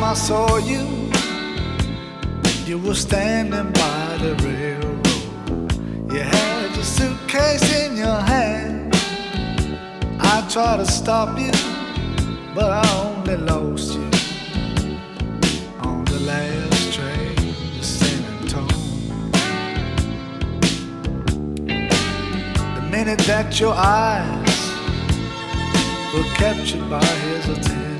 time I saw you, you were standing by the railroad. You had your suitcase in your hand. I tried to stop you, but I only lost you on the last train to San Antonio. The minute that your eyes were captured by his attention,